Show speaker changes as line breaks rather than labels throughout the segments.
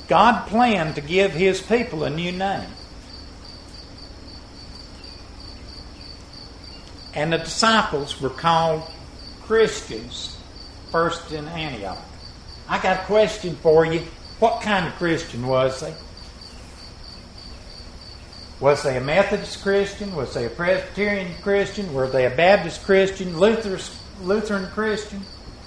God planned to give His people a new name. And the disciples were called Christians first in Antioch. I got a question for you. What kind of Christian was they? Was they a Methodist Christian? Was they a Presbyterian Christian? Were they a Baptist Christian? Lutheran Christian?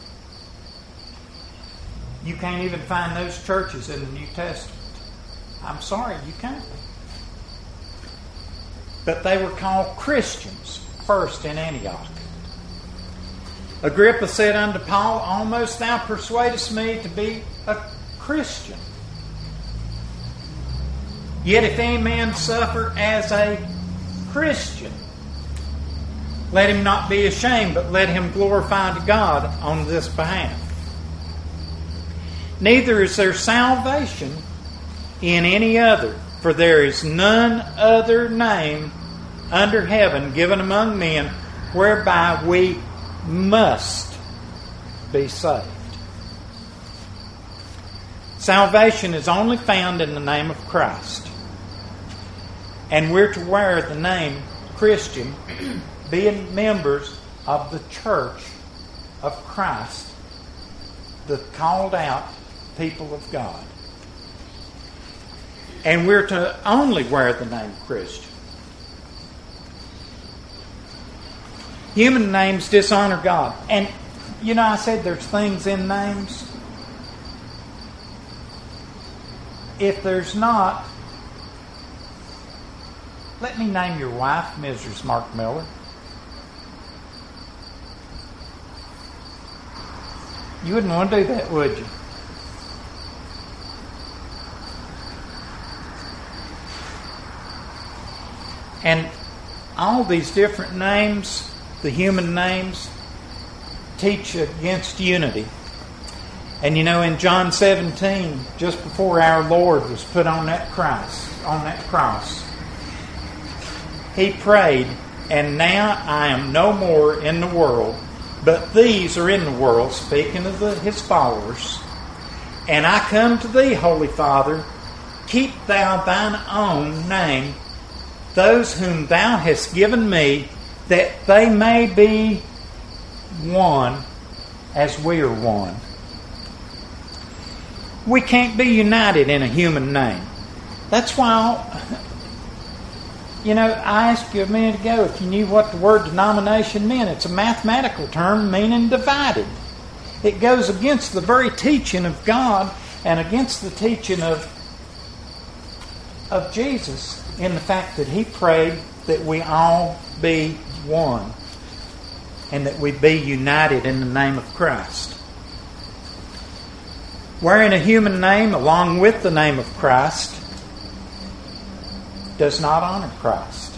You can't even find those churches in the New Testament. I'm sorry, you can't. But they were called Christians first in Antioch. Agrippa said unto Paul, Almost thou persuadest me to be a Christian. Yet if any man suffer as a Christian, let him not be ashamed, but let him glorify to God on this behalf. Neither is there salvation in any other, for there is none other name under heaven given among men whereby we must be saved. Salvation is only found in the name of Christ. And we're to wear the name Christian, being members of the church of Christ, the called out people of God. And we're to only wear the name Christian. Human names dishonor God. And, I said there's things in names. If there's not, let me name your wife, Mrs. Mark Miller. You wouldn't want to do that, would you? And all these different names, the human names, teach against unity. And in John 17, just before our Lord was put on that cross, He prayed, And now I am no more in the world, but these are in the world, speaking of His followers. And I come to Thee, Holy Father, keep Thou Thine own name, those whom Thou hast given me, that they may be one as we are one. We can't be united in a human name. That's why, I asked you a minute ago if you knew what the word denomination meant. It's a mathematical term meaning divided. It goes against the very teaching of God and against the teaching of Jesus in the fact that He prayed that we all be one and that we be united in the name of Christ. Wearing a human name along with the name of Christ does not honor Christ.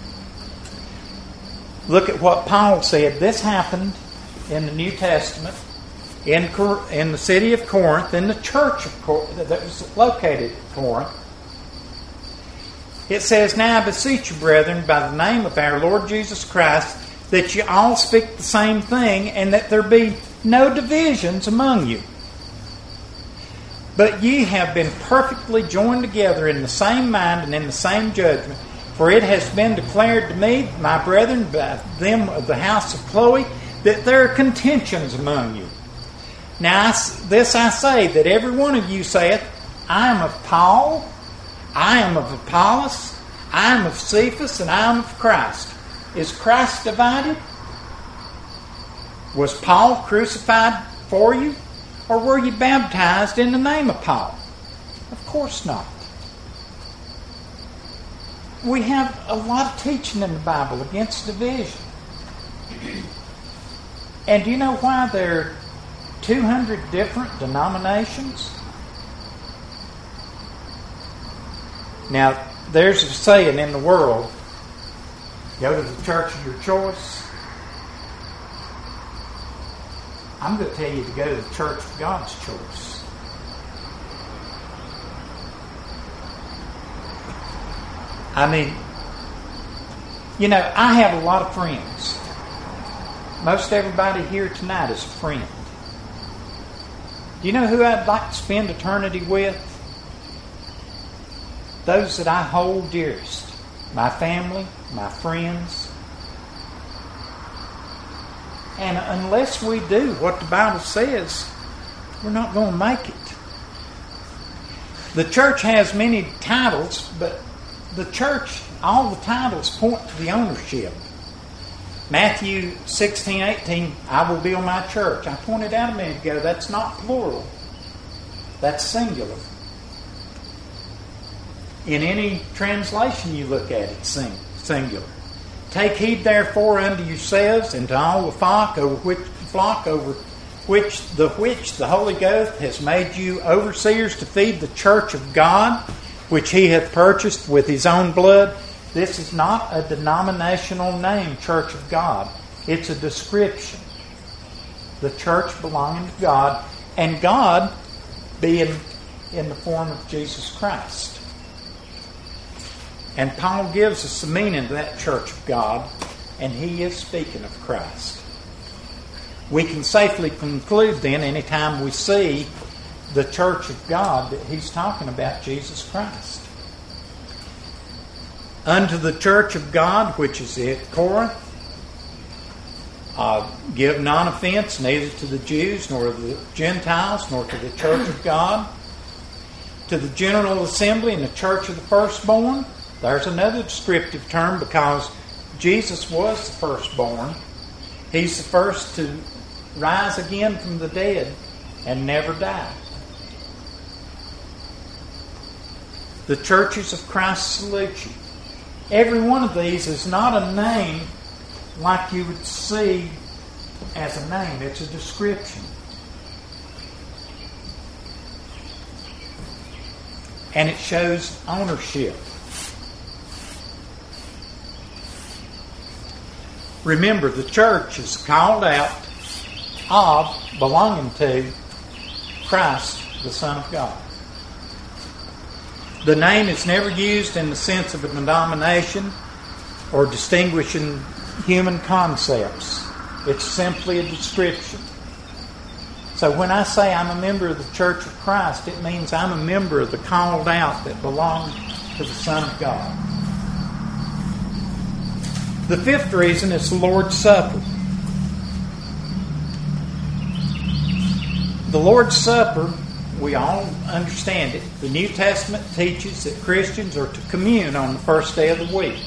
Look at what Paul said. This happened in the New Testament in the city of Corinth, in the church of Corinth that was located at Corinth. It says, Now I beseech you, brethren, by the name of our Lord Jesus Christ, that you all speak the same thing, and that there be no divisions among you. But ye have been perfectly joined together in the same mind and in the same judgment. For it has been declared to me, my brethren, by them of the house of Chloe, that there are contentions among you. Now this I say, that every one of you saith, I am of Paul, I am of Apollos, I am of Cephas, and I am of Christ. Is Christ divided? Was Paul crucified for you? Or were you baptized in the name of Paul? Of course not. We have a lot of teaching in the Bible against division. And do you know why there are 200 different denominations? Now, there's a saying in the world, go to the church of your choice. I'm going to tell you to go to the church of God's choice. I mean, I have a lot of friends. Most everybody here tonight is a friend. Do you know who I'd like to spend eternity with? those that I hold dearest, my family, my friends. And unless we do what the Bible says, we're not going to make it. The church has many titles, but the church, all the titles point to the ownership. Matthew 16:18, I will build my church. I pointed out a minute ago, that's not plural. That's singular. In any translation you look at, it's singular. Take heed therefore unto yourselves and to all the flock over which the Holy Ghost has made you overseers to feed the church of God, which he hath purchased with his own blood. This is not a denominational name, Church of God. It's a description. The church belonging to God, and God being in the form of Jesus Christ. And Paul gives us the meaning to that church of God, and he is speaking of Christ. We can safely conclude then, anytime we see the church of God, that he's talking about Jesus Christ. Unto the church of God, which is at Corinth, give none offense, neither to the Jews, nor to the Gentiles, nor to the church of God. To the general assembly and the church of the firstborn. There's another descriptive term, because Jesus was the firstborn. He's the first to rise again from the dead and never die. The churches of Christ salute you. Every one of these is not a name like you would see as a name. It's a description. And it shows ownership. Remember, the church is called out of, belonging to, Christ, the Son of God. The name is never used in the sense of a denomination or distinguishing human concepts. It's simply a description. So when I say I'm a member of the Church of Christ, it means I'm a member of the called out that belong to the Son of God. The fifth reason is the Lord's Supper. The Lord's Supper, we all understand it. The New Testament teaches that Christians are to commune on the first day of the week.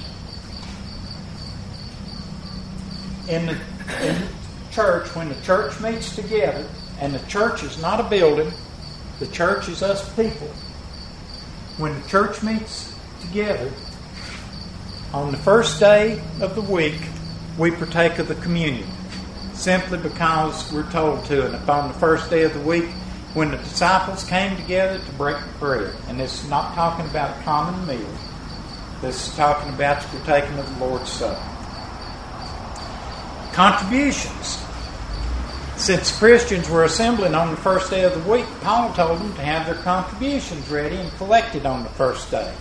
In the church, when the church meets together, and the church is not a building, the church is us people. When the church meets together, on the first day of the week, we partake of the communion, simply because we're told to. And upon the first day of the week, when the disciples came together to break the bread, and this is not talking about a common meal, this is talking about the partaking of the Lord's Supper. Contributions. Since Christians were assembling on the first day of the week, Paul told them to have their contributions ready and collected on the first day.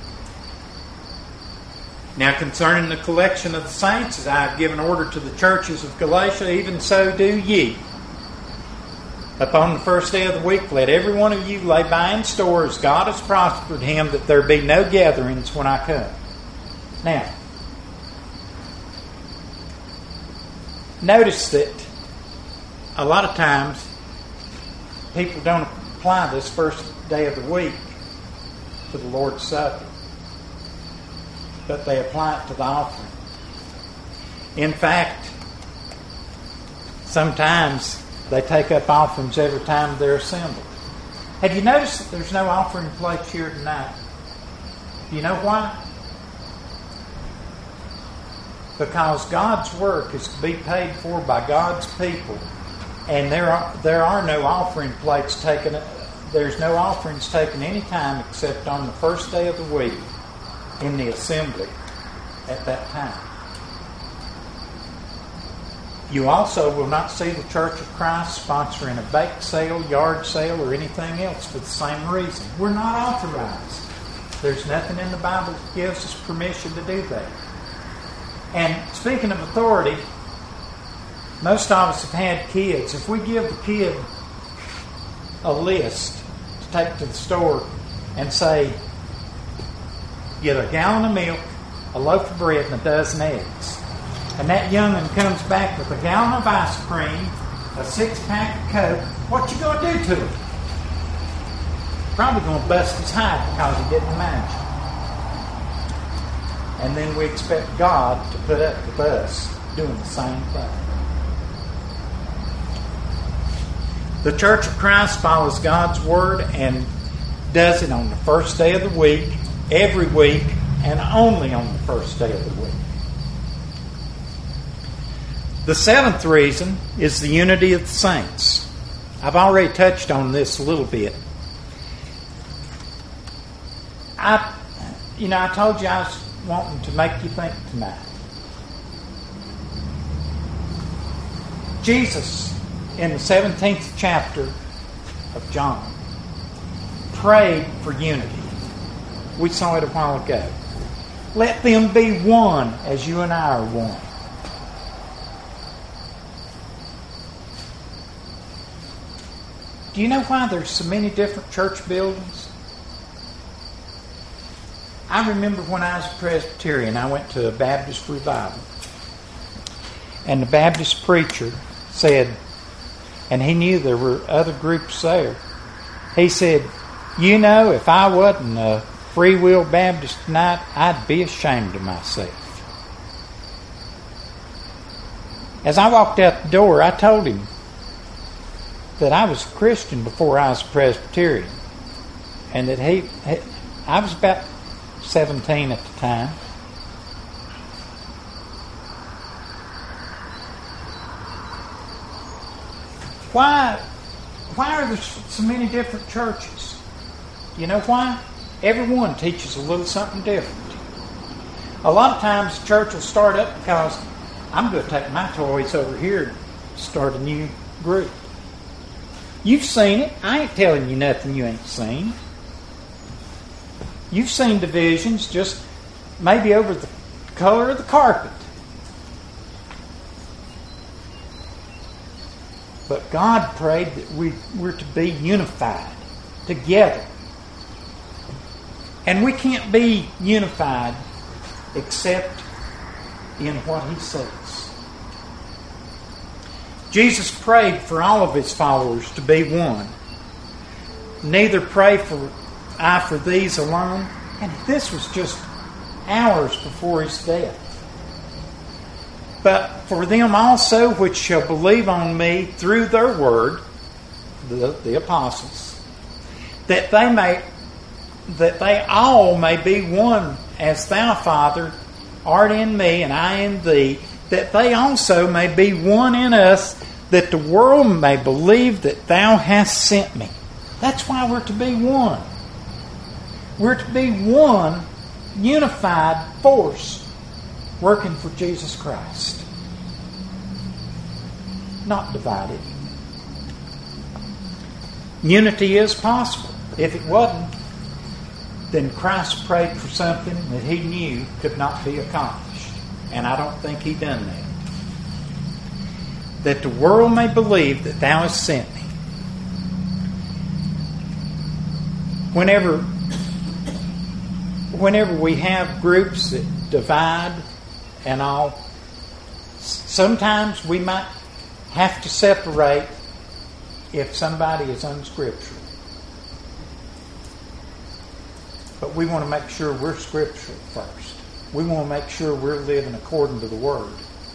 Now concerning the collection of the saints, as I have given order to the churches of Galatia, even so do ye. Upon the first day of the week, let every one of you lay by in store as God has prospered him, that there be no gatherings when I come. Now, notice that a lot of times people don't apply this first day of the week to the Lord's Supper, but they apply it to the offering. In fact, sometimes they take up offerings every time they're assembled. Have you noticed that there's no offering plates here tonight? Do you know why? Because God's work is to be paid for by God's people, and there are no offering plates taken. There's no offerings taken any time except on the first day of the week in the assembly at that time. You also will not see the Church of Christ sponsoring a bake sale, yard sale, or anything else for the same reason. We're not authorized. There's nothing in the Bible that gives us permission to do that. And speaking of authority, most of us have had kids. If we give the kid a list to take to the store and say, get a gallon of milk, a loaf of bread, and a dozen eggs. And that young'un comes back with a gallon of ice cream, a 6-pack of Coke. What you going to do to him? Probably going to bust his hide because he didn't imagine. And then we expect God to put up with us doing the same thing. The Church of Christ follows God's Word and does it on the first day of the week, every week, and only on the first day of the week. The seventh reason is the unity of the saints. I've already touched on this a little bit. I told you I was wanting to make you think tonight. Jesus, in the 17th chapter of John, prayed for unity. We saw it a while ago. Let them be one as you and I are one. Do you know why there's so many different church buildings? I remember when I was a Presbyterian, I went to a Baptist revival. And the Baptist preacher said, and he knew there were other groups there, he said, you know, if I wasn't a Free Will Baptist tonight, I'd be ashamed of myself. As I walked out the door, I told him that I was a Christian before I was a Presbyterian. And that I was about 17 at the time. Why are there so many different churches? You know why? Everyone teaches a little something different. A lot of times the church will start up because I'm going to take my toys over here and start a new group. You've seen it. I ain't telling you nothing you ain't seen. You've seen divisions just maybe over the color of the carpet. But God prayed that we're to be unified together. And we can't be unified except in what He says. Jesus prayed for all of His followers to be one. Neither pray I for these alone. And this was just hours before His death. But for them also which shall believe on me through their word, the apostles, that they all may be one, as thou, Father, art in me and I in thee, that they also may be one in us, that the world may believe that thou hast sent me. That's why we're to be one. We're to be one unified force working for Jesus Christ. Not divided. Unity is possible. If it wasn't, then Christ prayed for something that He knew could not be accomplished. And I don't think He done that. That the world may believe that thou hast sent me. Whenever we have groups that divide and all, sometimes we might have to separate if somebody is unscriptural. But we want to make sure we're scriptural first. We want to make sure we're living according to the Word.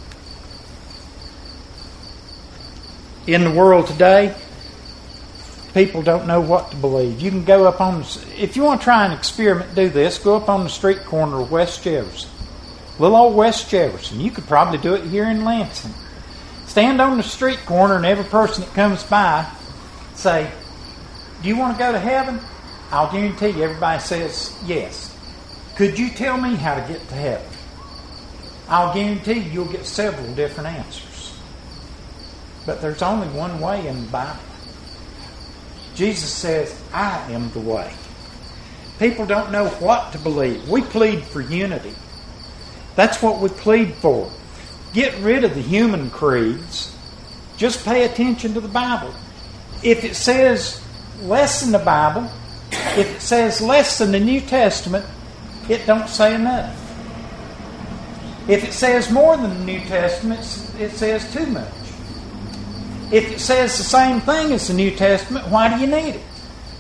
In the world today, people don't know what to believe. You can go up on, if you want to try an experiment, do this. Go up on the street corner of West Jefferson. Little old West Jefferson. You could probably do it here in Lansing. Stand on the street corner and every person that comes by say, do you want to go to heaven? I'll guarantee you everybody says yes. Could you tell me how to get to heaven? I'll guarantee you'll get several different answers. But there's only one way in the Bible. Jesus says, I am the way. People don't know what to believe. We plead for unity. That's what we plead for. Get rid of the human creeds. Just pay attention to the Bible. If it says less than the Bible, if it says less than the New Testament, it don't say enough. If it says more than the New Testament, it says too much. If it says the same thing as the New Testament, why do you need it?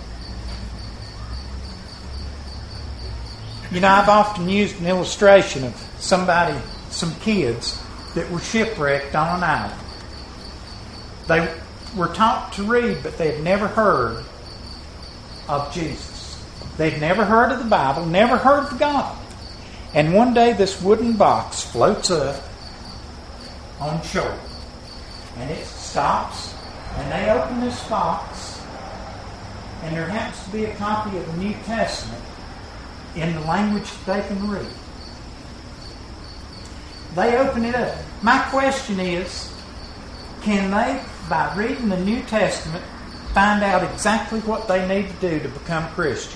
You know, I've often used an illustration of some kids that were shipwrecked on an island. They were taught to read, but they had never heard of Jesus. They'd never heard of the Bible, never heard of God. And one day this wooden box floats up on shore. And it stops, and they open this box, and there happens to be a copy of the New Testament in the language that they can read. They open it up. My question is, can they, by reading the New Testament, find out exactly what they need to do to become Christian?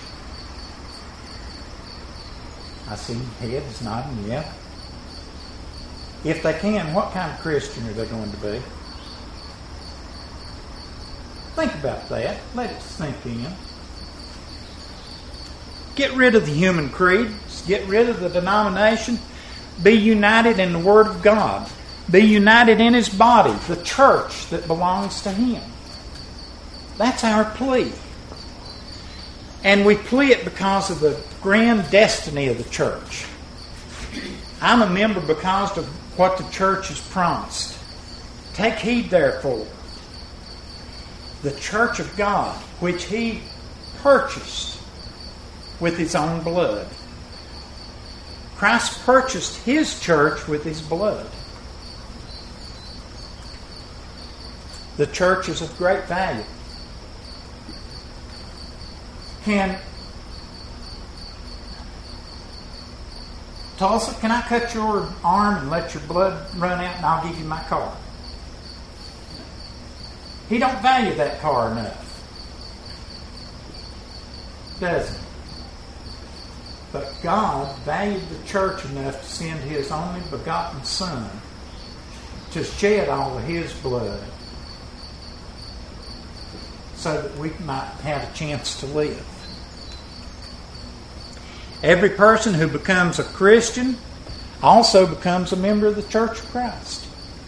I see heads nodding, yeah. If they can, what kind of Christian are they going to be? Think about that. Let it sink in. Get rid of the human creed. Get rid of the denomination. Be united in the Word of God. Be united in His body, the church that belongs to Him. That's our plea. And we plea it because of the grand destiny of the church. I'm a member because of what the church has promised. Take heed, therefore. The church of God, which He purchased with His own blood. Christ purchased His church with His blood. The church is of great value. Tulsa, can I cut your arm and let your blood run out and I'll give you my car? He don't value that car enough, does he? But God valued the church enough to send His only begotten Son to shed all of His blood so that we might have a chance to live. Every person who becomes a Christian also becomes a member of the Church of Christ.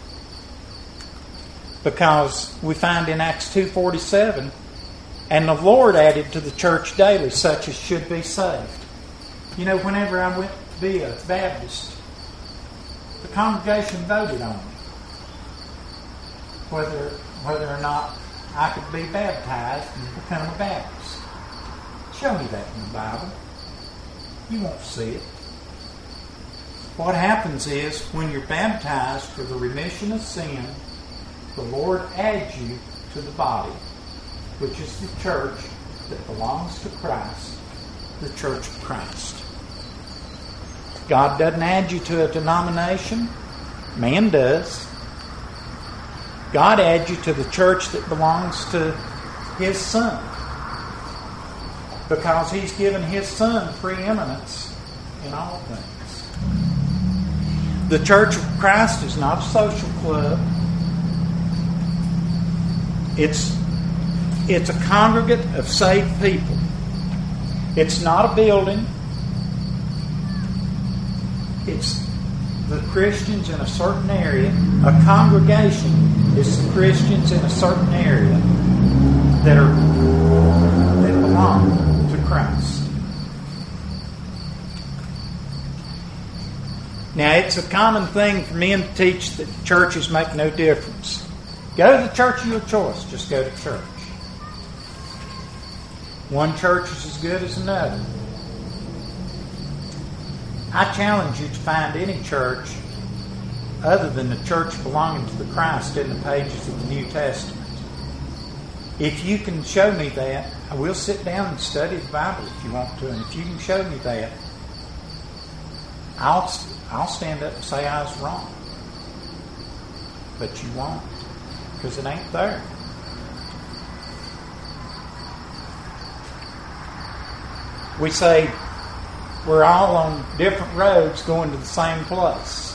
Because we find in Acts 2:47, and the Lord added to the church daily such as should be saved. You know, whenever I went to be a Baptist, the congregation voted on me. Whether or not I could be baptized and become a Baptist. Show me that in the Bible. You won't see it. What happens is, when you're baptized for the remission of sin, the Lord adds you to the body, which is the church that belongs to Christ, the Church of Christ. God doesn't add you to a denomination. Man does. God adds you to the church that belongs to His Son, because He's given His Son preeminence in all things. The Church of Christ is not a social club. It's a congregate of saved people. It's not a building. It's the Christians in a certain area. A congregation is the Christians in a certain area that belong to Christ. Now, it's a common thing for men to teach that churches make no difference. Go to the church of your choice. Just go to church. One church is as good as another. I challenge you to find any church other than the church belonging to the Christ in the pages of the New Testament. If you can show me that, I will sit down and study the Bible if you want to, and if you can show me that, I'll stand up and say I was wrong. But you won't, because it ain't there. We say we're all on different roads going to the same place.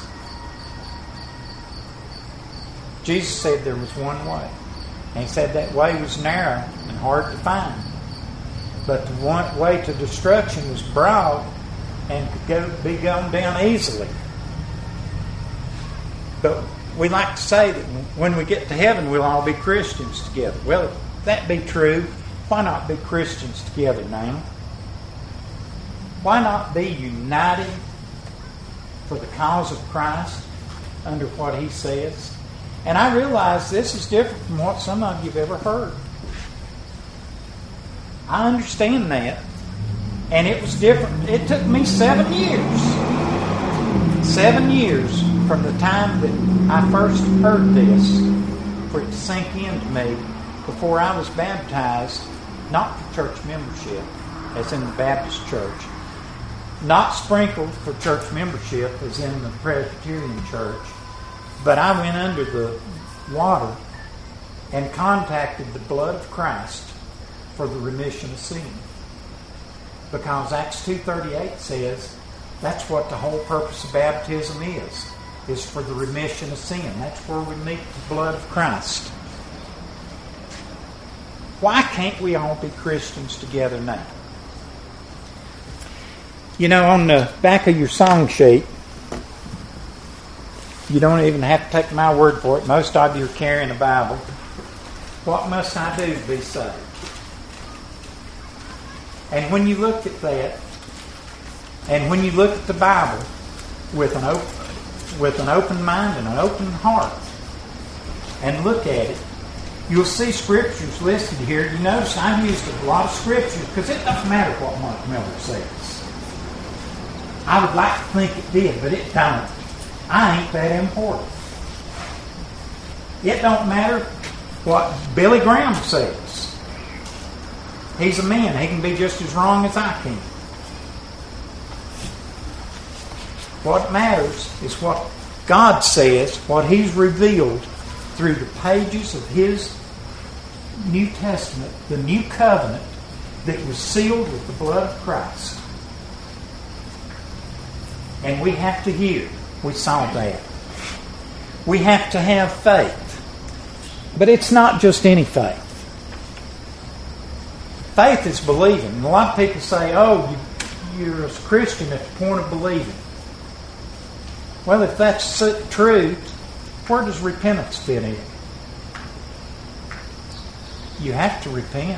Jesus said there was one way. And He said that way was narrow and hard to find. But the one way to destruction was broad and could be gone down easily. But we like to say that when we get to heaven, we'll all be Christians together. Well, if that be true, why not be Christians together now? Why not be united for the cause of Christ under what He says? And I realize this is different from what some of you have ever heard. I understand that. And it was different. It took me 7 years. 7 years from the time that I first heard this for it to sink into me before I was baptized, not for church membership, as in the Baptist church, not sprinkled for church membership, as in the Presbyterian church, but I went under the water and contacted the blood of Christ for the remission of sin. Because Acts 2:38 says that's what the whole purpose of baptism is for the remission of sin. That's where we meet the blood of Christ. Why can't we all be Christians together now? You know, on the back of your song sheet, you don't even have to take my word for it. Most of you are carrying a Bible. What must I do to be saved? And when you look at that, and when you look at the Bible with an open mind and an open heart, and look at it, you'll see scriptures listed here. You notice I've used a lot of scriptures because it doesn't matter what Mark Miller says. I would like to think it did, but it don't. I ain't that important. It don't matter what Billy Graham says. He's a man. He can be just as wrong as I can. What matters is what God says, what He's revealed through the pages of His New Testament, the New Covenant that was sealed with the blood of Christ. And we have to hear. We saw that. We have to have faith. But it's not just any faith. Faith is believing. And a lot of people say, oh, you're a Christian at the point of believing. Well, if that's true, where does repentance fit in? You have to repent.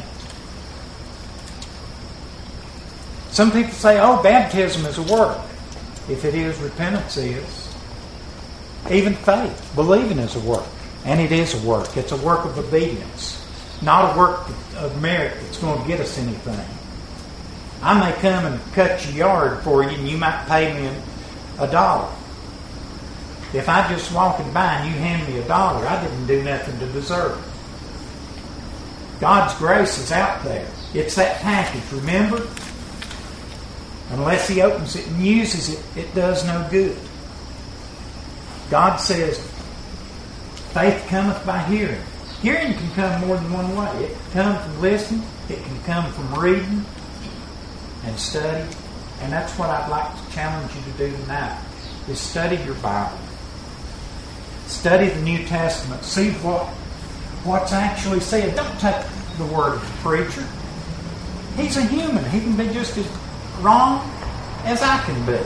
Some people say, oh, baptism is a work. If it is, repentance is. Even faith, believing is a work. And it is a work. It's a work of obedience. Not a work of merit that's going to get us anything. I may come and cut your yard for you and you might pay me $1. If I just walking by and you hand me $1, I didn't do nothing to deserve it. God's grace is out there. It's that package, remember? Unless He opens it and uses it, it does no good. God says, faith cometh by hearing. Hearing can come more than one way. It can come from listening. It can come from reading and study. And that's what I'd like to challenge you to do tonight, is study your Bible. Study the New Testament. See what's actually said. Don't take the word of the preacher. He's a human. He can be just as wrong as I can be.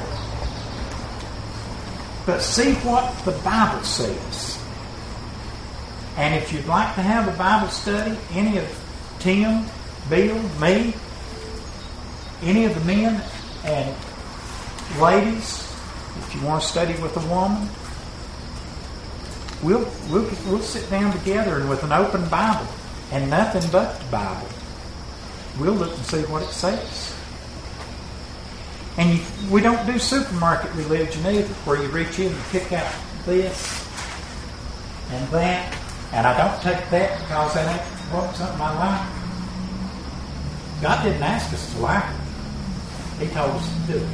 But see what the Bible says. And if you'd like to have a Bible study, any of Tim, Bill, me, any of the men and ladies, if you want to study with a woman, we'll sit down together and with an open Bible and nothing but the Bible, we'll look and see what it says. And we don't do supermarket religion either, where you reach in and pick out this and that. And I don't take that because that ain't something I like. God didn't ask us to like it. He told us to do it.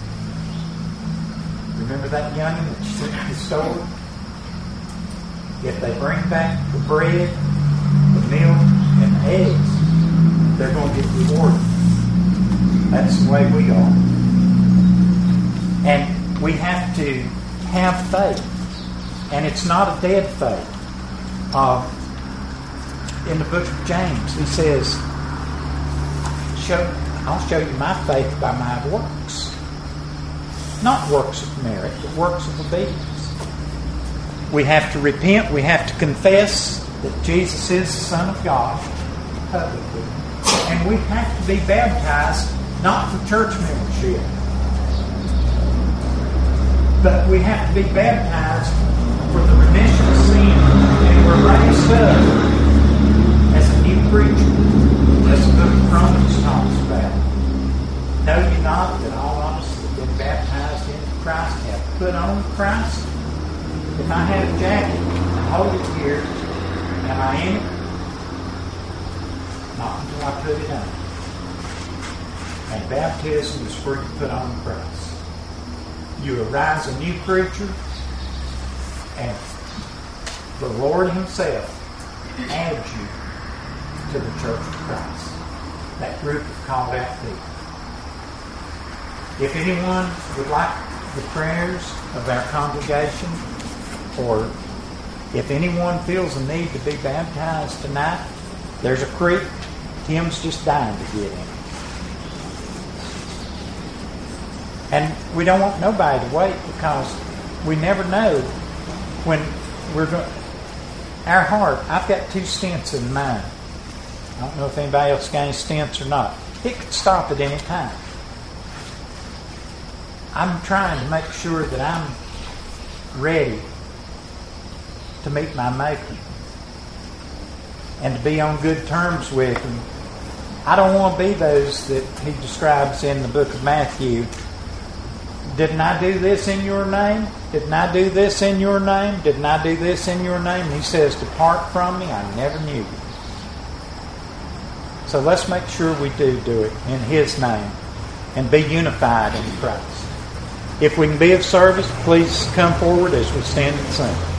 Remember that youngin that you sent to the store? If they bring back the bread, the milk, and the eggs, they're going to get rewarded. That's the way we are. And we have to have faith. And it's not a dead faith. In the book of James, he says, I'll show you my faith by my works. not works of merit, but works of obedience. We have to repent. We have to confess that Jesus is the Son of God publicly. And we have to be baptized, not for church membership, but we have to be baptized for the remission of sin. And we're raised up as a new creature, as the book of Romans talks about. Know ye not that all of us that have been baptized into Christ have put on Christ? If I have a jacket and hold it here, am I in it? Not until I put it on. And baptism is where you put on Christ. You arise a new creature, and the Lord Himself adds you to the church of Christ, that group of called out people. If anyone would like the prayers of our congregation, or if anyone feels a need to be baptized tonight, there's a creek. Tim's just dying to get in. And we don't want nobody to wait, because we never know when we're going. Our heart, I've got 2 stents in mine. I don't know if anybody else got any stents or not. It could stop at any time. I'm trying to make sure that I'm ready to meet my Maker and to be on good terms with Him. I don't want to be those that He describes in the book of Matthew. Didn't I do this in your name? Didn't I do this in your name? Didn't I do this in your name? And He says, depart from me, I never knew you. So let's make sure we do it in His name and be unified in Christ. If we can be of service, please come forward as we stand and sing.